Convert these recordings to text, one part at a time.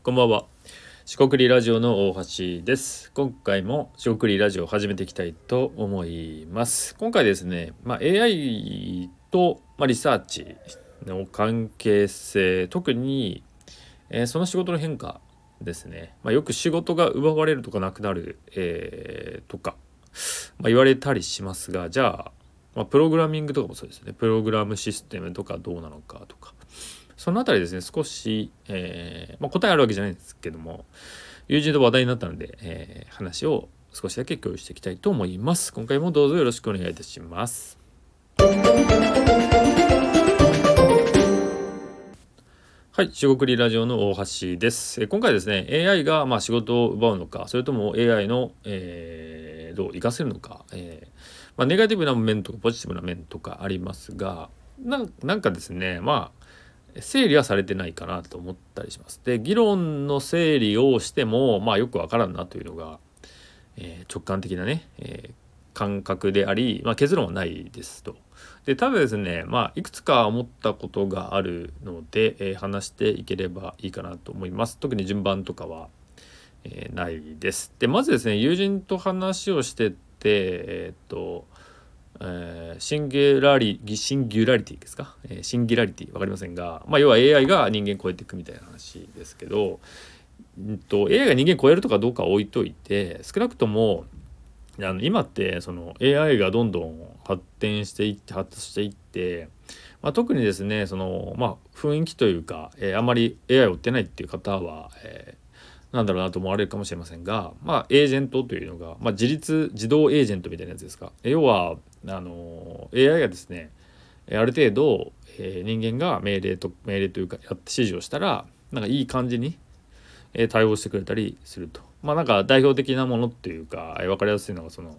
こんばんは。四国リラジオの大橋です。今回も四国リラジオを始めていきたいと思います。今回ですね、AI と、リサーチの関係性、特に、その仕事の変化ですね。よく仕事が奪われるとかなくなる、とか、言われたりしますが、じゃあ、プログラミングとかもそうですね。プログラムシステムとかどうなのかとか。そのあたりですね、少し、答えあるわけじゃないんですけども、友人と話題になったので、話を少しだけ共有していきたいと思います。今回もどうぞよろしくお願いいたします。はい、四国リラジオの大橋です。今回ですね、AI が仕事を奪うのか、それとも AI の、どう活かせるのか、ネガティブな面とかポジティブな面とかありますが、なんかですね、整理はされてないかなと思ったりします。で、議論の整理をしても、よくわからんなというのが、直感的なね、感覚であり、結論はないですと。で、ただですね、いくつか思ったことがあるので、話していければいいかなと思います。特に順番とかは、ないです。で、まずですね、友人と話をしてて、シンギュラリティですか、シンギュラリティ分かりませんが、要は AI が人間超えていくみたいな話ですけど、AI が人間超えるとかどうかは置いといて、少なくとも今ってその AI がどんどん発達していって、特にですねその雰囲気というか、あんまり AI を追ってないっていう方は、なんだろうなと思われるかもしれませんが、エージェントというのが、自動エージェントみたいなやつですか。要はAI がですねある程度、人間が命令というか指示をしたらいい感じに、対応してくれたりすると。代表的なものっていうか、分かりやすいのがその、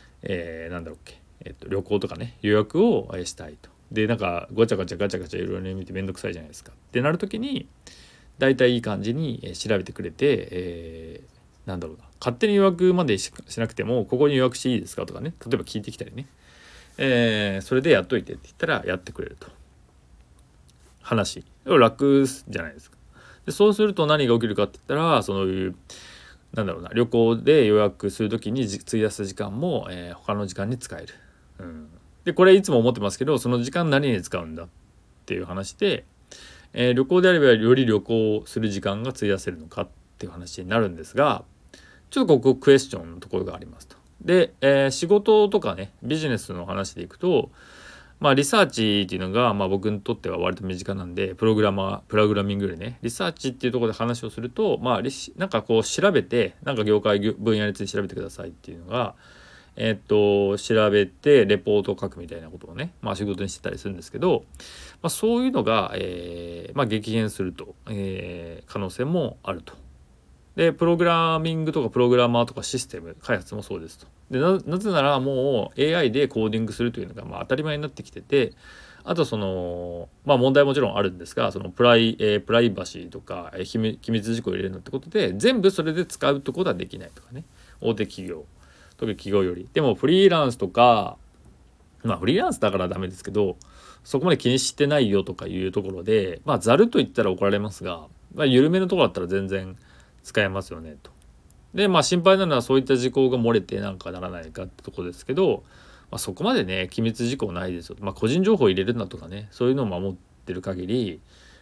旅行とかね予約をしたいと。でごちゃごちゃガチャガチャいろいろ見てめんどくさいじゃないですかってなるときにだいたいいい感じに調べてくれて、勝手に予約までしなくてもここに予約していいですかとかね、例えば聞いてきたりね、それでやっといてって言ったらやってくれると。話楽じゃないですか。でそうすると何が起きるかって言ったら、そういう旅行で予約するときに費やす時間も、他の時間に使える。でこれいつも思ってますけど、その時間何に使うんだっていう話で、旅行であればより旅行する時間が費やせるのかっていう話になるんですが、ちょっとここクエスチョンのところがありますと。で、仕事とかねビジネスの話でいくと、リサーチっていうのが、僕にとっては割と身近なんで、プログラミングでねリサーチっていうところで話をすると、調べて業界分野について調べてくださいっていうのが、調べてレポートを書くみたいなことをね、仕事にしてたりするんですけど、そういうのが、激減すると、可能性もあると。でプログラミングとかプログラマーとかシステム開発もそうですと。でなぜならもう AI でコーディングするというのが当たり前になってきてて、あとその問題もちろんあるんですが、そのプライバシーとか機密事項を入れるのってことで全部それで使うってことはできないとかね、大手企業特に企業より。でもフリーランスとかフリーランスだからダメですけど、そこまで気にしてないよとかいうところでざると言ったら怒られますが、緩めのところだったら全然使えますよねと。で心配なのはそういった事項が漏れてならないかってとこですけど、そこまでね機密事項ないですよ。個人情報入れるなとかね、そういうのを守ってる限り、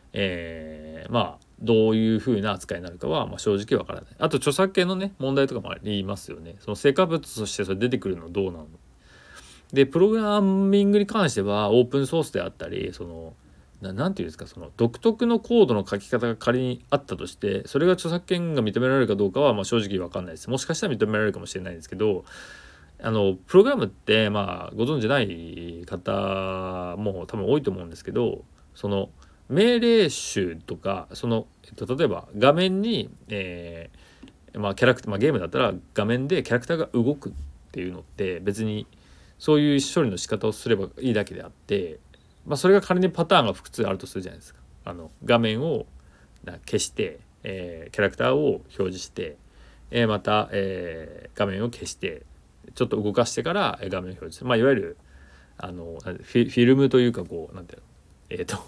どういう風な扱いになるかは正直わからない。あと著作権のね問題とかもありますよね。その成果物としてそれ出てくるのどうなので、プログラミングに関してはオープンソースであったり、そのなんていうんですか、その独特のコードの書き方が仮にあったとして、それが著作権が認められるかどうかは正直分かんないです。もしかしたら認められるかもしれないんですけど、プログラムってご存じない方も多分多いと思うんですけど、その命令集とかその、例えば画面に、キャラクター、ゲームだったら画面でキャラクターが動くっていうのって別にそういう処理の仕方をすればいいだけであって、それが仮にパターンが複数あるとするじゃないですか。画面を消して、キャラクターを表示して、また、画面を消してちょっと動かしてから画面を表示する、いわゆるフィルムというかこうなんていうの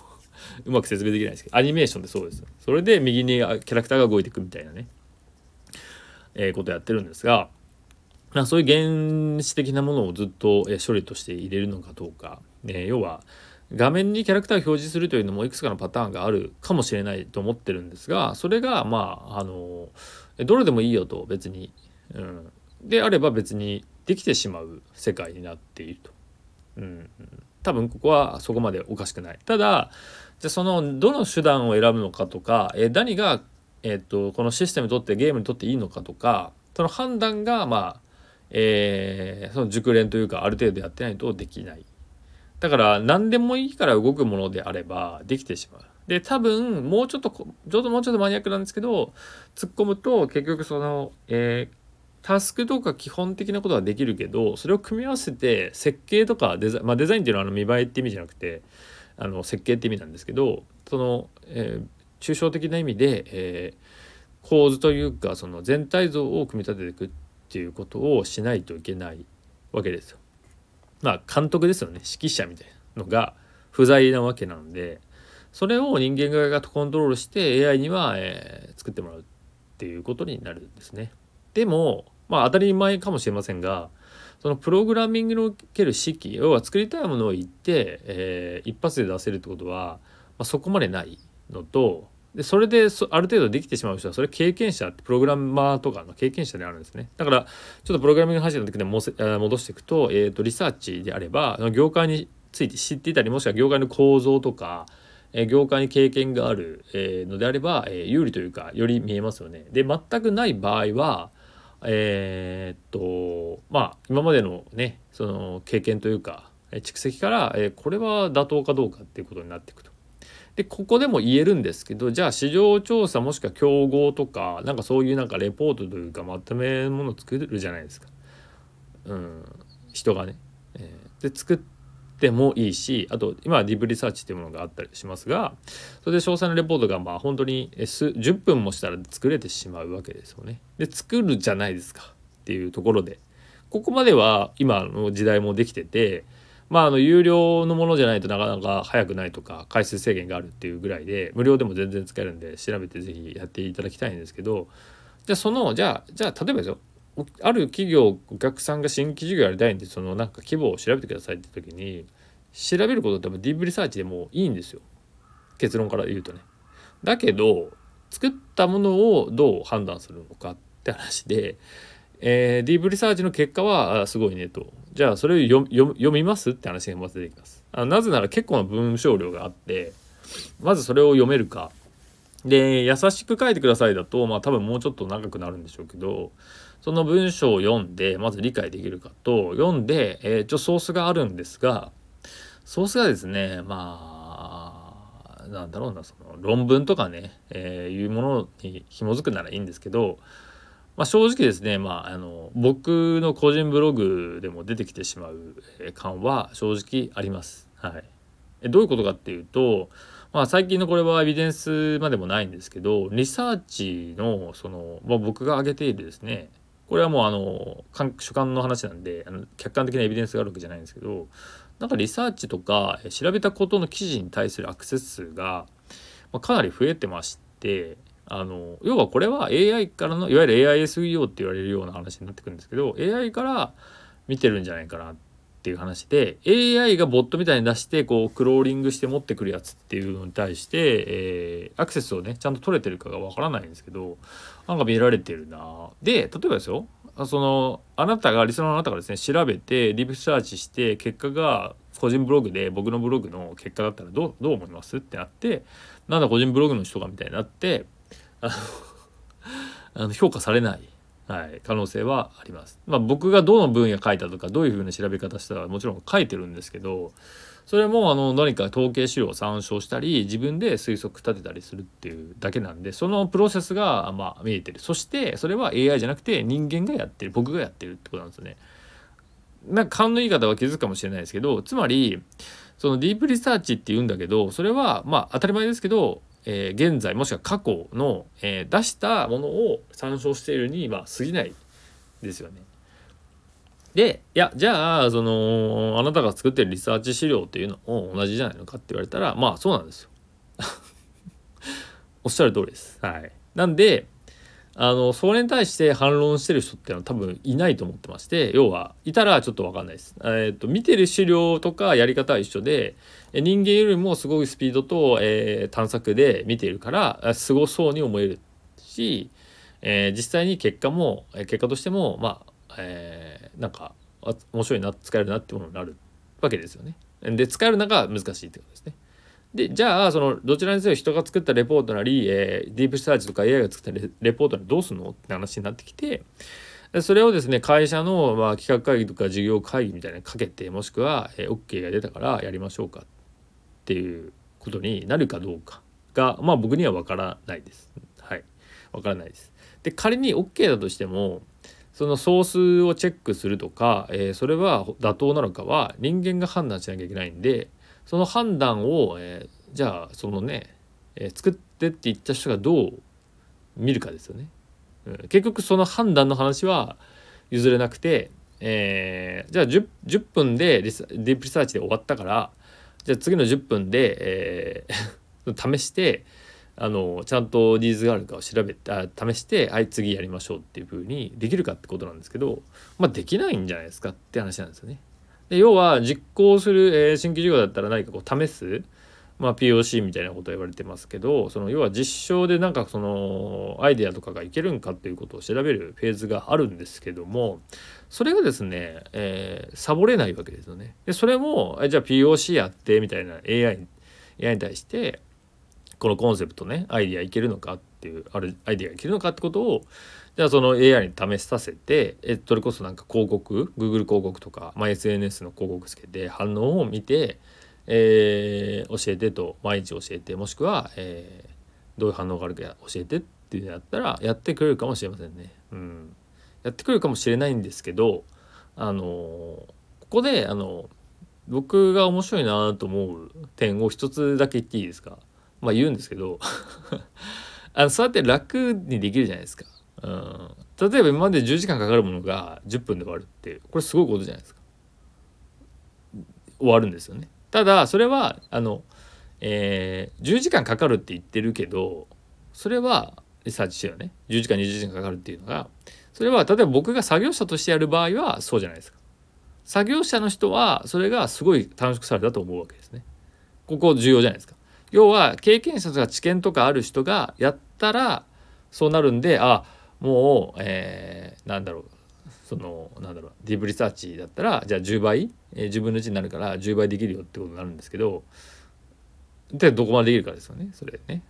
うまく説明できないですけど、アニメーションでそうです。それで右にキャラクターが動いていくみたいなね、ことやってるんですが、そういう原始的なものをずっと処理として入れるのかどうか、要は画面にキャラクターを表示するというのもいくつかのパターンがあるかもしれないと思ってるんですが、それがどれでもいいよと別に、であれば別にできてしまう世界になっていると、多分ここはそこまでおかしくない。ただじゃあそのどの手段を選ぶのかとか、何が、このシステムにとってゲームにとっていいのかとか、その判断がその熟練というかある程度やってないとできない。だから何でもいいから動くものであればできてしまう。で多分もうちょっとマニアックなんですけど、突っ込むと結局その、タスクとか基本的なことはできるけど、それを組み合わせて設計とかデザイン、デザインっていうのは見栄えって意味じゃなくて設計って意味なんですけど、その、抽象的な意味で、構図というかその全体像を組み立てていくっていうことをしないといけないわけですよ。監督ですよね、指揮者みたいなのが不在なわけなので、それを人間側がコントロールして AI には、作ってもらうっていうことになるんですね。でも当たり前かもしれませんが、そのプログラミングにおける指揮、要は作りたいものを言って、一発で出せるってことは、そこまでないのと、でそれである程度できてしまう人はそれ経験者って、プログラマーとかの経験者であるんですね。だからちょっとプログラミングの話になってくる戻していくと、リサーチであれば業界について知っていたり、もしくは業界の構造とか、業界に経験がある、のであれば、有利というかより見えますよね。で全くない場合は今までのねその経験というか蓄積から、これは妥当かどうかっていうことになっていくと。でここでも言えるんですけど、じゃあ市場調査もしくは競合とかそういうレポートというかまとめものを作るじゃないですか、人がね、で作ってもいいし、あと今はディープリサーチっていうものがあったりしますが、それで詳細なレポートが本当に10分もしたら作れてしまうわけですよね。で作るじゃないですかっていうところで、ここまでは今の時代もできてて、有料のものじゃないとなかなか早くないとか回数制限があるっていうぐらいで、無料でも全然使えるんで調べてぜひやっていただきたいんですけど、じゃあ例えばですよ、ある企業お客さんが新規事業やりたいんで規模を調べてくださいって時に調べることってディープリサーチでもいいんですよ、結論から言うとね。だけど作ったものをどう判断するのかって話で、ディープリサーチの結果はすごいねと、じゃあそれを読みますって話がまず出てきます。なぜなら結構な文章量があって、まずそれを読めるかで、優しく書いてくださいだと多分もうちょっと長くなるんでしょうけど、その文章を読んでまず理解できるかと、読んで、ソースがあるんですが、ソースがですねその論文とかね、いうものに紐づくならいいんですけど、正直ですね、僕の個人ブログでも出てきてしまう感は正直あります。どういうことかっていうと、最近のこれはエビデンスまでもないんですけど、リサーチの僕が挙げているですね、これはもう主観の話なんで客観的なエビデンスがあるわけじゃないんですけど、リサーチとか調べたことの記事に対するアクセス数がかなり増えてまして、要はこれは AI からのいわゆる AISEO って言われるような話になってくるんですけど、 AI から見てるんじゃないかなっていう話で、 AI がボットみたいに出してクローリングして持ってくるやつっていうのに対して、アクセスをねちゃんと取れてるかがわからないんですけど、見られてるな。で例えばですよ、リスナーのあなたがですね調べてリサーチして結果が個人ブログで僕のブログの結果だったらどう思いますってなって、なんだ個人ブログの人がみたいになって評価されない、可能性はあります。僕がどの分野書いたとかどういう風な調べ方したらもちろん書いてるんですけど、それも何か統計資料を参照したり自分で推測立てたりするっていうだけなんで、そのプロセスが見えてる。そしてそれは AI じゃなくて人間がやってる、僕がやってるってことなんですよね。勘のいい方は気づくかもしれないですけど、つまりそのディープリサーチって言うんだけど、それは当たり前ですけど、現在もしくは過去の、出したものを参照しているに過ぎないですよね。でじゃああなたが作ってるリサーチ資料っていうのも同じじゃないのかって言われたらそうなんですよ。 おっしゃる通りです。はい。なんでそれに対して反論してる人っていうのは多分いないと思ってまして、要はいたらちょっと分かんないです。見てる資料とかやり方は一緒で、人間よりもすごいスピードと、探索で見ているからすごそうに思えるし、実際に結果としてもなんか面白いな、使えるなってものになるわけですよね。で使えるのが難しいってことですね。でじゃあそのどちらにせよ人が作ったレポートなり、ディープサーチとか AI が作ったレポートなりどうすんのって話になってきて、それをですね会社の企画会議とか事業会議みたいなのにかけて、もしくは OK が出たからやりましょうかっていうことになるかどうかが僕には分からないです。はい、分からないです。で仮に OK だとしてもそのソースをチェックするとか、それは妥当なのかは人間が判断しなきゃいけないんで、その判断を、じゃあそのね、作ってって言った人がどう見るかですよね。結局その判断の話は譲れなくて、じゃあ 10分でディープリサーチで終わったから、じゃあ次の10分で、試してちゃんとニーズがあるかを試して次やりましょうっていう風にできるかってことなんですけど、できないんじゃないですかって話なんですよね。で要は実行する、新規事業だったら何かこう試す、POC みたいなことを言われてますけど、その要は実証でなんかそのアイデアとかがいけるんかっていうことを調べるフェーズがあるんですけども、それがですね、サボれないわけですよね。でそれもじゃあ POC やってみたいな AI に対してこのコンセプトねアイデアいけるのかっていうアイデアいけるのかってことをじゃあその AI に試させて、それこそなんか広告 Google 広告とか、SNS の広告つけて反応を見て、教えてと毎日教えて、もしくは、どういう反応があるか教えてっていうのやったらやってくれるかもしれませんね。やってくれるかもしれないんですけど、ここで僕が面白いなと思う点を一つだけ言っていいですか。言うんですけどそうやって楽にできるじゃないですか。例えば今まで10時間かかるものが10分で終わるってこれすごいことじゃないですか。終わるんですよね。ただそれは10時間かかるって言ってるけど、それはリサーチしてよね、10時間20時間かかるっていうのが、それは例えば僕が作業者としてやる場合はそうじゃないですか。作業者の人はそれがすごい短縮されたと思うわけですね。ここ重要じゃないですか。要は経験者とか知見とかある人がやったらそうなるんで、もう、ディープリサーチだったらじゃあ10倍、10分の1になるから10倍できるよってことになるんですけど、でどこまでできるかですよねそれね。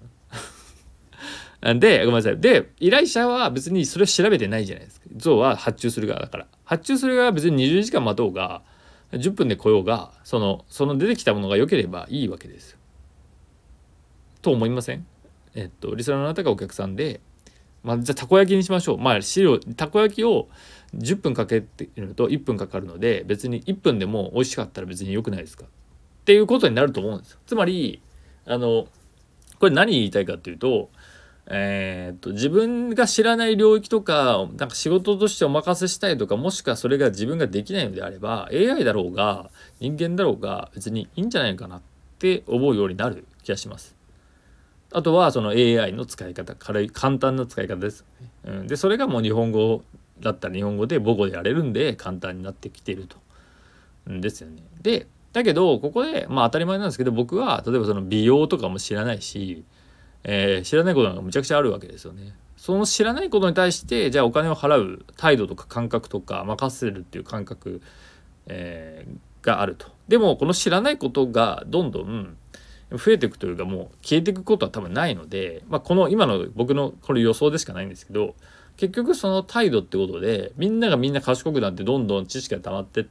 でごめんなさい。で依頼者は別にそれを調べてないじゃないですか。象は発注する側だから、発注する側は別に20時間待とうが10分で来ようが、その出てきたものが良ければいいわけですよ。と思いません？リスナーの方がお客さんで、じゃあたこ焼きにしましょう。たこ焼きを10分かけてるのと1分かかるので、別に1分でも美味しかったら別に良くないですかっていうことになると思うんですよ。つまりこれ何言いたいかっていうと、自分が知らない領域とか、なんか仕事としてお任せしたいとか、もしくはそれが自分ができないのであれば AI だろうが人間だろうが別にいいんじゃないかなって思うようになる気がします。あとはその AI の使い方、簡単な使い方ですよね。でそれがもう日本語だったら日本語で母語でやれるんで簡単になってきているとですよね。でだけどここで当たり前なんですけど、僕は例えばその美容とかも知らないし、知らないことがむちゃくちゃあるわけですよね。その知らないことに対してじゃあお金を払う態度とか感覚とか任せるっていう感覚、があると。でもこの知らないことがどんどん増えていくというか、もう消えていくことは多分ないので、この今の僕のこれ予想でしかないんですけど、結局その態度ってことでみんながみんな賢くなってどんどん知識が溜まってって、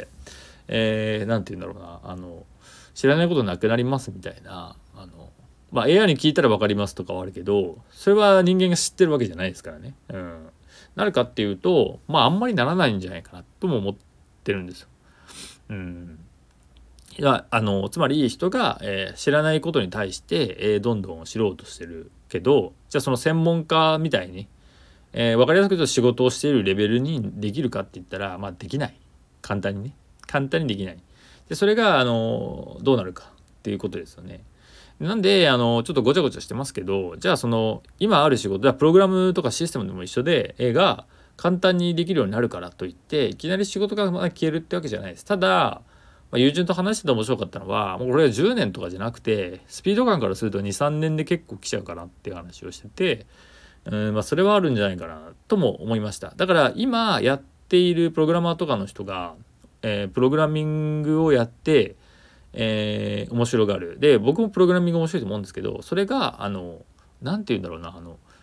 なんて言うんだろうな、知らないことなくなりますみたいな、AI に聞いたら分かりますとかはあるけど、それは人間が知ってるわけじゃないですからね。なるかっていうとあんまりならないんじゃないかなとも思ってるんですよ。つまり人が、知らないことに対して、どんどん知ろうとしてるけど、じゃあその専門家みたいに、分かりやすく言うと仕事をしているレベルにできるかって言ったらできない。簡単にできない。でそれがどうなるかっていうことですよね。 なんでちょっとごちゃごちゃしてますけど、じゃあその今ある仕事はプログラムとかシステムでも一緒で、が簡単にできるようになるからといっていきなり仕事が消えるってわけじゃないです。ただ、友人と話してて面白かったのは、もうこれは10年とかじゃなくてスピード感からすると 2,3 年で結構来ちゃうかなっていう話をしてて、それはあるんじゃないかなとも思いました。だから今やっているプログラマーとかの人が、プログラミングをやって面白がる。で僕もプログラミング面白いと思うんですけど、それがなんて言うんだろうな、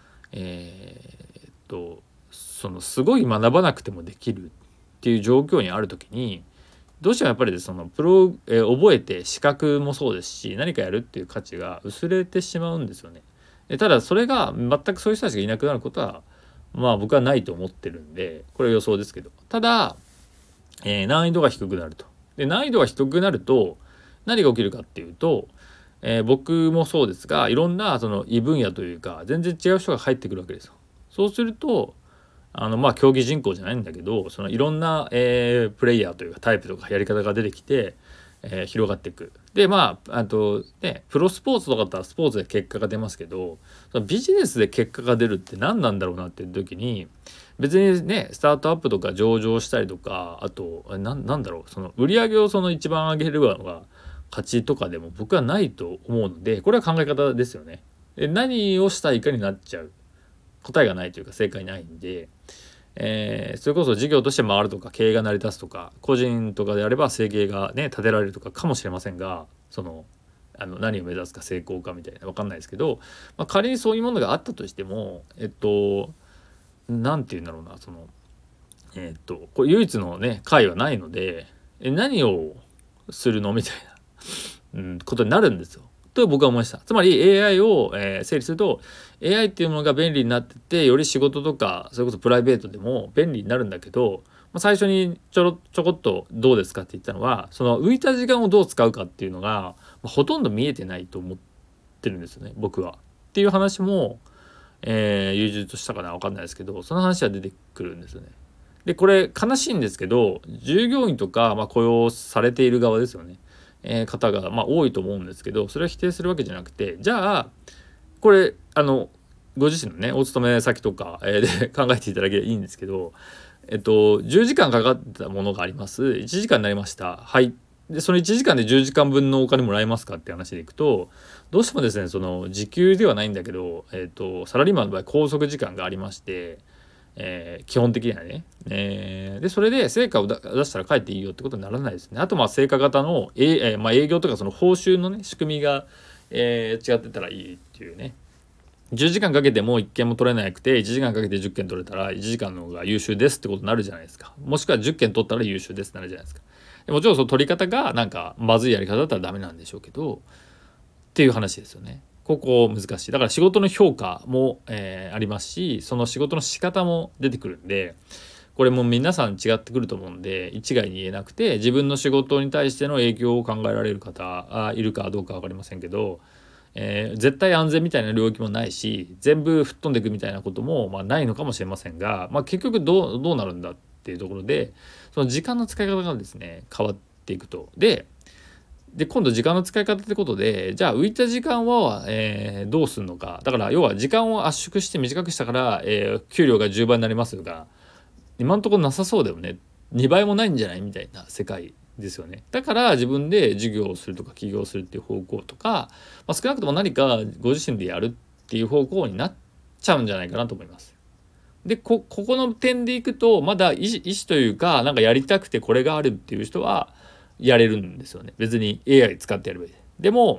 そのすごい学ばなくてもできるっていう状況にある時に、どうしてもやっぱりその覚えて資格もそうですし、何かやるっていう価値が薄れてしまうんですよね。ただそれが全くそういう人たちがいなくなることは僕はないと思ってるんで、これは予想ですけど、ただ、難易度が低くなると。で難易度が低くなると何が起きるかっていうと、僕もそうですが、いろんなその異分野というか全然違う人が入ってくるわけですよ。そうすると競技人口じゃないんだけど、そのいろんな、プレイヤーというかタイプとかやり方が出てきて、広がっていく。でプロスポーツとかだったらスポーツで結果が出ますけど、そのビジネスで結果が出るって何なんだろうなっていう時に、別にねスタートアップとか上場したりとか、あとなんだろう、その売り上げをその一番上げるのが勝ちとかでも僕はないと思うので、これは考え方ですよね。で何をしたいかになっちゃう。答えがないというか正解ないんで、それこそ事業として回るとか経営が成り立つとか、個人とかであれば生計がね立てられるとかかもしれませんが、その何を目指すか成功かみたいな分かんないですけど、仮にそういうものがあったとしてもなんて言うんだろうな、そのこれ唯一のね解はないので、何をするのみたいな、ことになるんですよと僕は思いました。つまり AI を、整理すると、 AI っていうものが便利になってて、より仕事とかそれこそプライベートでも便利になるんだけど、最初にちょこっとどうですかって言ったのは、その浮いた時間をどう使うかっていうのが、ほとんど見えてないと思ってるんですよね僕は。っていう話も、友人としたかな分かんないですけど、その話は出てくるんですよね。でこれ悲しいんですけど、従業員とか、雇用されている側ですよね、方が多いと思うんですけど、それは否定するわけじゃなくて、じゃあこれご自身のねお勤め先とか、で考えていただければいいんですけど、10時間かかったものがあります。1時間になりました。はい。でその1時間で10時間分のお金もらえますかって話でいくと、どうしてもですね、その時給ではないんだけど、サラリーマンの場合拘束時間がありまして、基本的にはね、でそれで成果を出したら帰っていいよってことにならないですね。あと成果型の、営業とかその報酬のね仕組みが、違ってたらいいっていうね。10時間かけても1件も取れなくて1時間かけて10件取れたら1時間の方が優秀ですってことになるじゃないですか。もしくは10件取ったら優秀ですってなるじゃないですか。もちろんその取り方がなんかまずいやり方だったらダメなんでしょうけどっていう話ですよね。ここ難しい。だから仕事の評価も、ありますし、その仕事の仕方も出てくるんで、これも皆さん違ってくると思うんで一概に言えなくて、自分の仕事に対しての影響を考えられる方いるかどうか分かりませんけど、絶対安全みたいな領域もないし、全部吹っ飛んでいくみたいなこともないのかもしれませんが、結局どうなるんだっていうところで、その時間の使い方がですね変わっていくと。で今度時間の使い方ってことで、じゃあ浮いた時間は、どうするのか。だから要は時間を圧縮して短くしたから、給料が10倍になりますが、今のところなさそうだよね。2倍もないんじゃないみたいな世界ですよね。だから自分で授業をするとか起業するっていう方向とか、少なくとも何かご自身でやるっていう方向になっちゃうんじゃないかなと思います。でここの点でいくと、まだ意思というか、なんかやりたくてこれがあるっていう人はやれるんですよね。別に AI 使ってやればいい。でも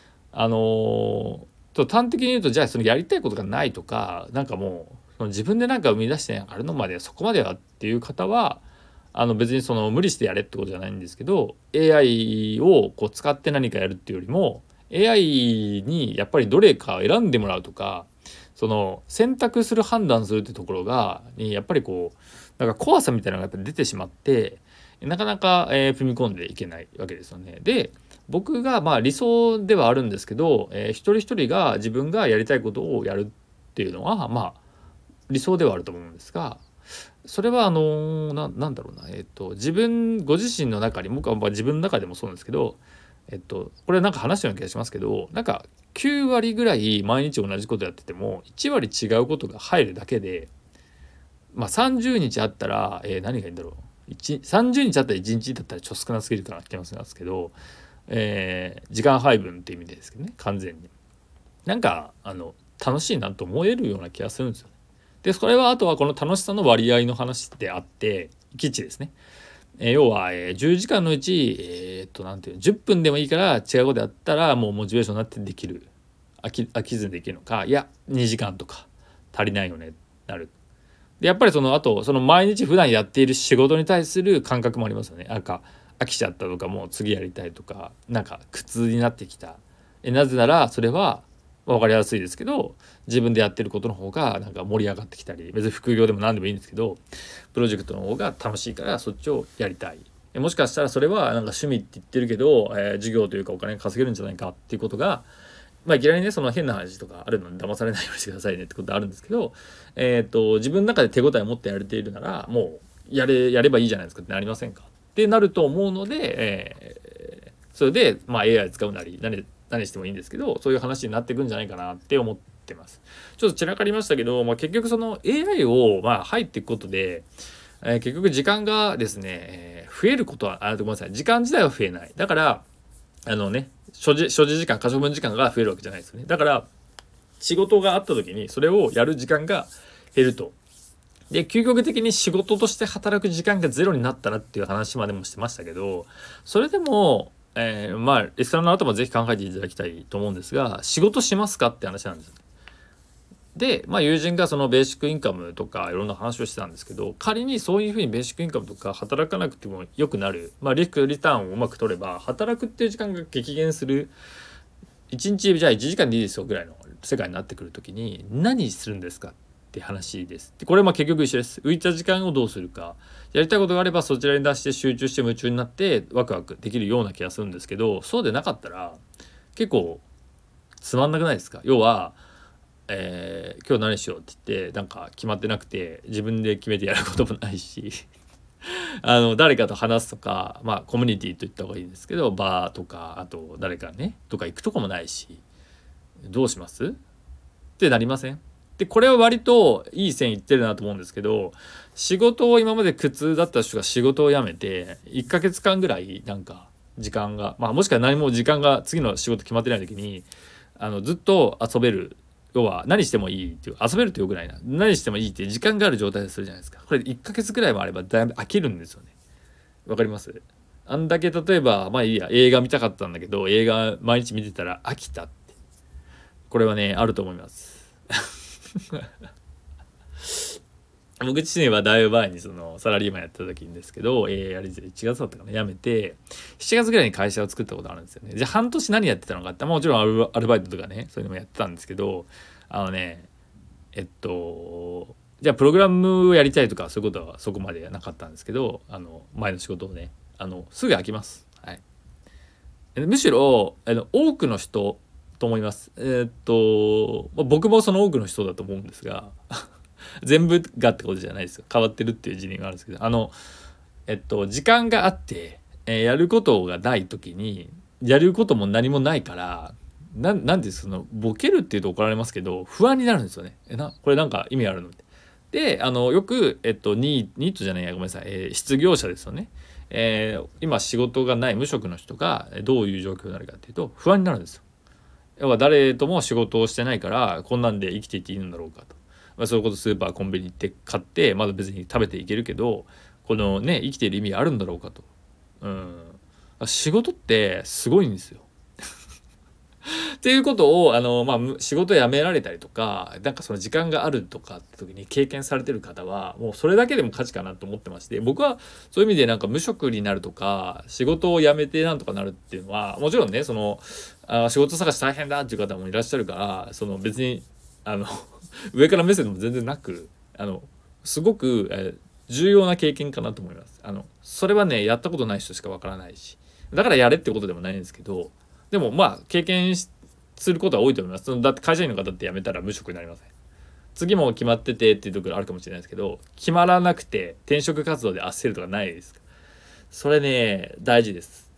端的に言うと、じゃあそのやりたいことがないとか、なんかもうその自分でなんか生み出してやるのまではそこまではっていう方は、別にその無理してやれってことじゃないんですけど、 AI をこう使って何かやるっていうよりも AI にやっぱりどれかを選んでもらうとか、その選択する判断するってところがやっぱりこうなんか怖さみたいなのがやっぱり出てしまって、なかなか、踏み込んでいけないわけですよね。で僕が理想ではあるんですけど、一人一人が自分がやりたいことをやるっていうのは理想ではあると思うんですが、それはなんだろうな、自分ご自身の中に、僕は自分の中でもそうなんですけど、 これなんか話したような気がしますけど、なんか9割ぐらい毎日同じことやってても1割違うことが入るだけで、まあ30日あったら、何がいいんだろう、30日あったら1日だったらちょっと少なすぎるかなって気がしますけど、時間配分って意味ですけどね、完全になんか楽しいなと思えるような気がするんですよ。でそれはあとはこの楽しさの割合の話であって基地ですね。要は、10時間のうち、なんていう10分でもいいから違うことやったらもうモチベーションになってできる、飽きずにできるのか、いや2時間とか足りないよねなる。でやっぱりあとその毎日普段やっている仕事に対する感覚もありますよね。なんか飽きちゃったとかもう次やりたいとかなんか苦痛になってきた。なぜならそれは分かりやすいですけど、自分でやってることの方がなんか盛り上がってきたり、別に副業でも何でもいいんですけどプロジェクトの方が楽しいからそっちをやりたい。もしかしたらそれはなんか趣味って言ってるけど、授業というかお金稼げるんじゃないかっていうことが、まあいきなりねその変な話とかあるのに騙されないようにしてくださいねってことあるんですけど、自分の中で手応えを持ってやれているならもうやればいいじゃないですかってなりませんかってなると思うので、それでまあ AI 使うなり何してもいいんですけど、そういう話になっていくんじゃないかなって思ってます。ちょっと散らかりましたけど、結局その AI を入っていくことで、結局時間がですね、増えることはごめんなさい、時間自体は増えない。だから所持時間可処分時間が増えるわけじゃないですよね。だから仕事があった時にそれをやる時間が減ると。で究極的に仕事として働く時間がゼロになったらっていう話までもしてましたけど、それでもリスナーの後もぜひ考えていただきたいと思うんですが、仕事しますかって話なんです。で、友人がそのベーシックインカムとかいろんな話をしてたんですけど、仮にそういうふうにベーシックインカムとか働かなくてもよくなる、リスクリターンをうまく取れば働くっていう時間が激減する、1日じゃあ1時間でいいですよぐらいの世界になってくるときに何するんですかって話です。でこれは結局一緒です。浮いた時間をどうするか、やりたいことがあればそちらに出して集中して夢中になってワクワクできるような気がするんですけど、そうでなかったら結構つまんなくないですか。要は今日何しようって言ってなんか決まってなくて自分で決めてやることもないし誰かと話すとか、コミュニティといった方がいいんですけど、バーとかあと誰かねとか行くとこもないし、どうしますってなりません？でこれは割といい線いってるなと思うんですけど、仕事を今まで苦痛だった人が仕事を辞めて1ヶ月間ぐらいなんか時間が、もしくは何も時間が次の仕事決まってない時にずっと遊べる、要は何してもいいっていう、遊べるとよくないな、何してもいいっていう時間がある状態でするじゃないですか。これ1ヶ月ぐらいもあればだいぶ飽きるんですよね。わかります？あんだけ例えばいいや映画見たかったんだけど映画毎日見てたら飽きたって、これはねあると思います僕自身はだいぶ前にそのサラリーマンやった時にですけど、1月だったかな、辞めて7月ぐらいに会社を作ったことあるんですよね。じゃあ半年何やってたのかって、もちろんアルバイトとかねそういうのもやってたんですけど、じゃあプログラムをやりたいとかそういうことはそこまでなかったんですけど、前の仕事をねすぐ飽きます。はい。むしろ多くの人と思います。僕もその多くの人だと思うんですが全部がってことじゃないですよ。変わってるっていう辞任があるんですけど、時間があって、やることがない時にやることも何もないからなんでボケるっていうと怒られますけど不安になるんですよね。これなんか意味あるので、よくニートじゃないやごめんなさい、失業者ですよね。今仕事がない無職の人がどういう状況になるかっていうと不安になるんですよ。要は誰とも仕事をしてないからこんなんで生きていっていいんだろうかと、そういうことスーパーコンビニ行って買ってまだ別に食べていけるけどこのね生きている意味あるんだろうかと。仕事ってすごいんですよっていうことを仕事辞められたりとかなんかその時間があるとかって時に経験されてる方はもうそれだけでも価値かなと思ってまして、僕はそういう意味でなんか無職になるとか仕事を辞めてなんとかなるっていうのはもちろんね仕事探し大変だっていう方もいらっしゃるから別に上から目線でも全然なくすごく、重要な経験かなと思います。それはねやったことない人しかわからないしだからやれってことでもないんですけど、でも経験することは多いと思います。だって会社員の方って辞めたら無職になりません。次も決まっててっていうところあるかもしれないですけど決まらなくて転職活動で焦るとかないですか。それね大事です。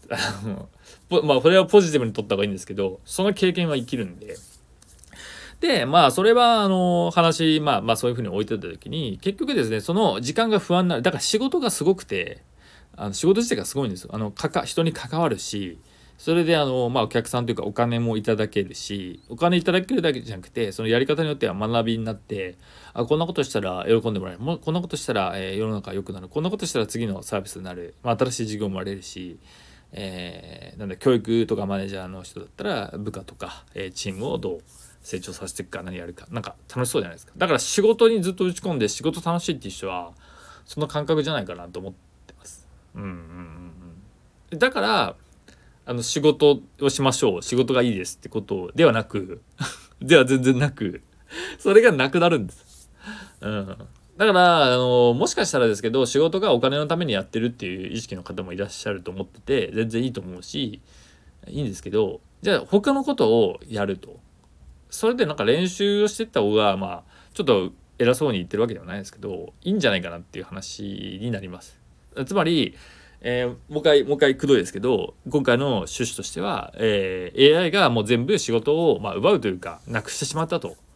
まあこれはポジティブに取った方がいいんですけど、その経験は生きるんで。でまあそれは話まあそういうふうに置いてた時に、結局ですねその時間が不安になる。だから仕事がすごくて、仕事自体がすごいんですよ。人に関わるし、それでお客さんというかお金もいただけるし、お金いただけるだけじゃなくて、そのやり方によっては学びになって、こんなことしたら喜んでもらえる、こんなことしたら、世の中良くなる、こんなことしたら次のサービスになる、新しい事業も生まれるし、なんで教育とかマネージャーの人だったら部下とか、チームをどう成長させていくか、何やるか、なんか楽しそうじゃないですか。だから仕事にずっと打ち込んで仕事楽しいっていう人はその感覚じゃないかなと思ってます。だから仕事をしましょう、仕事がいいですってことではなくでは全然なく、それがなくなるんです。だからもしかしたらですけど、仕事がお金のためにやってるっていう意識の方もいらっしゃると思ってて、全然いいと思うしいいんですけど、じゃあ他のことをやると、それでなんか練習をしていった方がちょっと偉そうに言ってるわけではないですけど、いいんじゃないかなっていう話になります。つまりもう一回くどいですけど、今回の趣旨としては、AI がもう全部仕事を奪うというかなくしてしまったと。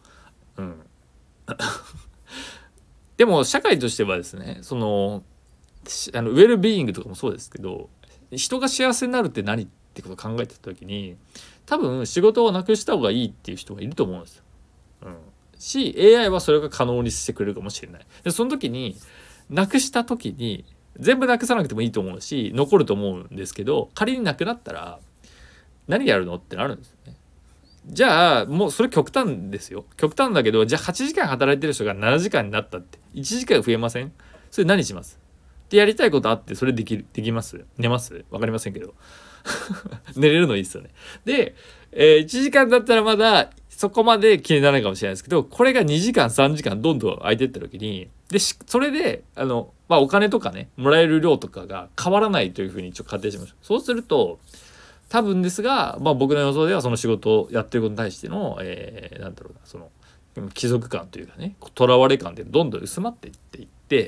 でも社会としてはですね、ウェルビーイングとかもそうですけど、人が幸せになるって何ってことを考えてた時に、多分仕事をなくした方がいいっていう人がいると思うんですよ。し AI はそれが可能にしてくれるかもしれない。でその時になくした時に全部なくさなくてもいいと思うし残ると思うんですけど、仮になくなったら何やるのってなるんですよね。じゃあもうそれ極端ですよ。極端だけど、じゃあ8時間働いてる人が7時間になったって1時間増えません？それ何します？でやりたいことあってそれできます？寝ます？わかりませんけど寝れるのいいですよね。で、1時間だったらまだそこまで気にならないかもしれないですけど、これが2時間3時間どんどん空いてった時に、それでお金とかねもらえる量とかが変わらないというふうに一応仮定しましょう。そうすると多分ですが、僕の予想ではその仕事をやってることに対しての、なんだろうな、その貴族感というかね、とらわれ感ってどんどん薄まっていって、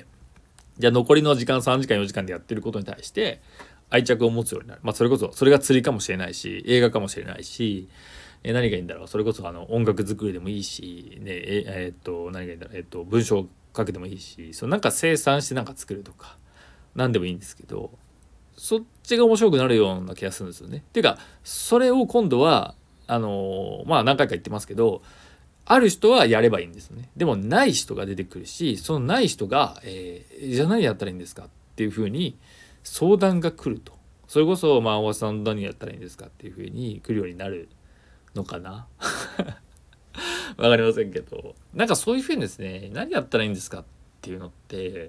じゃあ残りの時間3時間4時間でやってることに対して愛着を持つようになる。それこそそれが釣りかもしれないし、映画かもしれないし、何がいいんだろう、それこそ音楽作りでもいいし、ね、何がいいんだろう、文章を書けてもいいし、なんか生産してなんか作るとか何でもいいんですけど、そっちが面白くなるような気がするんですよね。っていうかそれを今度は何回か言ってますけど、ある人はやればいいんですね。でもない人が出てくるし、そのない人が、じゃあ何やったらいいんですかっていうふうに相談が来ると。それこそ大橋さん何やったらいいんですかっていうふうに来るようになるのかなわかりませんけど、なんかそういうふうにですね、何やったらいいんですかっていうのって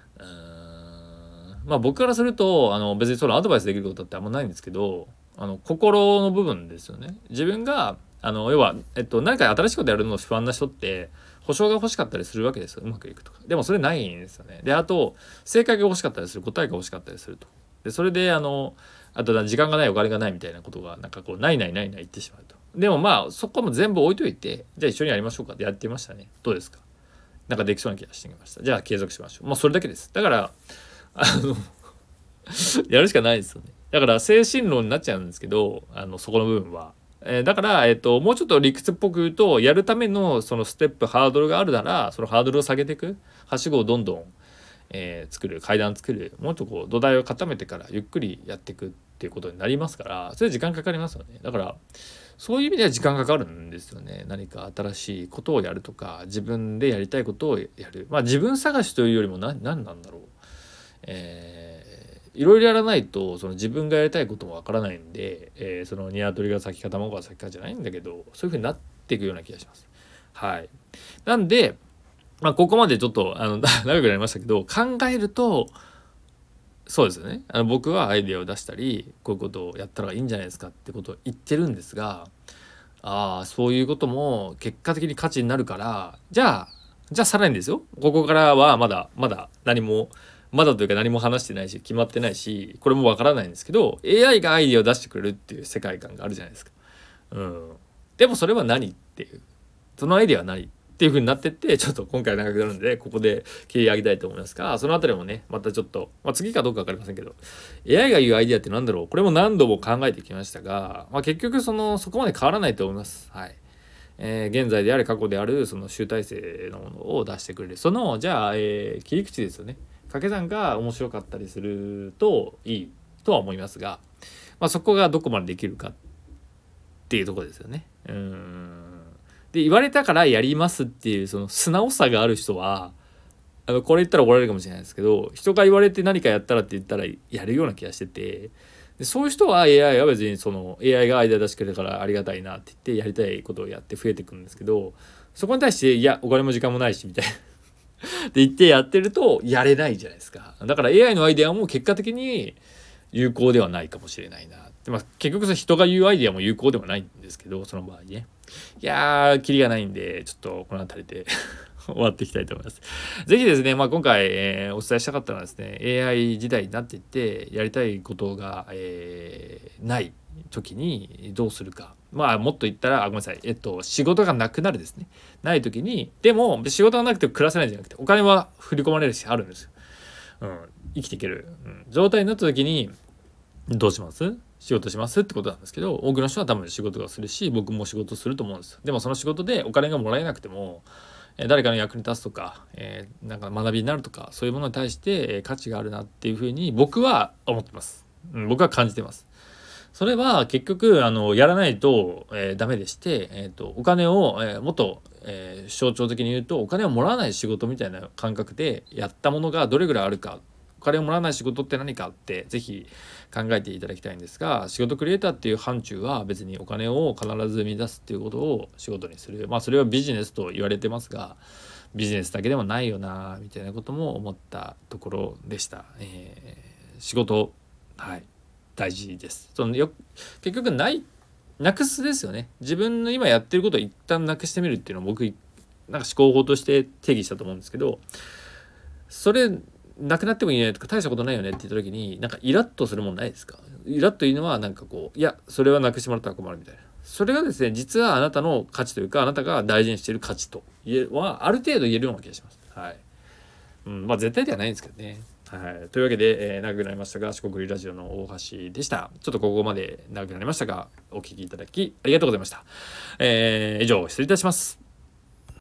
僕からすると別にそのアドバイスできることってあんまないんですけど、心の部分ですよね。自分が要は、何か新しいことやるの不安な人って保証が欲しかったりするわけですよ。うまくいくとか。でもそれないんですよね。であと正解が欲しかったりする、答えが欲しかったりすると。でそれであと時間がない、お金がないみたいなことがなんかこうない言ってしまうと。でもそこも全部置いといて、じゃあ一緒にやりましょうかってやってみましたね。どうですか？なんかできそうな気がしてきました。じゃあ継続しましょう。それだけです。だからやるしかないですよね。だから精神論になっちゃうんですけど、そこの部分は。だから、もうちょっと理屈っぽく言うと、やるためのそのステップ、ハードルがあるなら、そのハードルを下げていく。はしごをどんどん、作る、階段作る。もっとこう土台を固めてからゆっくりやっていくっていうことになりますから、それ時間かかりますよね。だから、そういう意味では時間かかるんですよね。何か新しいことをやるとか、自分でやりたいことをやる。自分探しというよりも何なんだろう。いろいろやらないとその自分がやりたいこともわからないんで、その鶏が先か卵が先かじゃないんだけど、そういう風になっていくような気がします。はい。なんで、ここまでちょっと長くなりましたけど、考えるとそうですよね。僕はアイデアを出したり、こういうことをやったらいいんじゃないですかってことを言ってるんですが、そういうことも結果的に価値になるから、じゃあさらにですよ。ここからはまだ何もまだというか何も話してないし決まってないし、これもわからないんですけど、 AI がアイデアを出してくれるっていう世界観があるじゃないですか。でもそれは何っていう、そのアイデアは何っっていう風になってって、ちょっと今回長くなるんでここで切り上げたいと思いますが、そのあたりもねまたちょっと、次かどうか分かりませんけど、 AI が言うアイデアってなんだろう、これも何度も考えてきましたが、結局そこまで変わらないと思います。はい。現在であれ過去であるその集大成のものを出してくれる、じゃあ、切り口ですよね。掛け算が面白かったりするといいとは思いますが、そこがどこまでできるかっていうところですよね。で言われたからやりますっていうその素直さがある人は、これ言ったら怒られるかもしれないですけど、人が言われて何かやったらって言ったらやるような気がしてて、でそういう人は AI は別にAI がアイデア出してくれるからありがたいなって言ってやりたいことをやって増えていくんですけど、そこに対していやお金も時間もないしみたいなって言ってやってるとやれないじゃないですか。だから AI のアイデアも結果的に有効ではないかもしれないなって、結局人が言うアイデアも有効ではないんですけど、その場合ね。いやーキリがないんでちょっとこの辺りで終わっていきたいと思います。ぜひですね、今回、お伝えしたかったのはですね、AI 時代になっていってやりたいことが、ない時にどうするか。もっと言ったらごめんなさい、仕事がなくなるですね。ない時に、でも仕事がなくて暮らせないんじゃなくてお金は振り込まれるしあるんですよ。生きていける、状態になった時にどうします？仕事しますってことなんですけど、多くの人は多分仕事がするし僕も仕事すると思うんですよ。でもその仕事でお金がもらえなくても誰かの役に立つとか、なんか学びになるとか、そういうものに対して価値があるなっていうふうに僕は思ってます。僕は感じてます。それは結局やらないと、ダメでして、お金を、もっと、象徴的に言うとお金をもらわない仕事みたいな感覚でやったものがどれぐらいあるか、お金をもらわない仕事って何かってぜひ考えていただきたいんですが、仕事クリエイターっていう範疇は別にお金を必ず生み出すっていうことを仕事にする、それはビジネスと言われてますが、ビジネスだけでもないよなみたいなことも思ったところでした。仕事、はい大事です。結局なくすですよね。自分の今やってることを一旦なくしてみるっていうのを僕なんか思考法として定義したと思うんですけど、それなくなってもいいねとか大したことないよねって言った時になんかイラッとするもんないですか？イラッというのはなんかいやそれはなくしてもらったら困るみたいな、それがですね実はあなたの価値というかあなたが大事にしている価値とはある程度言えるような気がします。はい。絶対ではないんですけどね。はい、というわけで、長くなりましたが四国ラジオの大橋でした。ちょっとここまで長くなりましたがお聞きいただきありがとうございました。以上失礼いたします。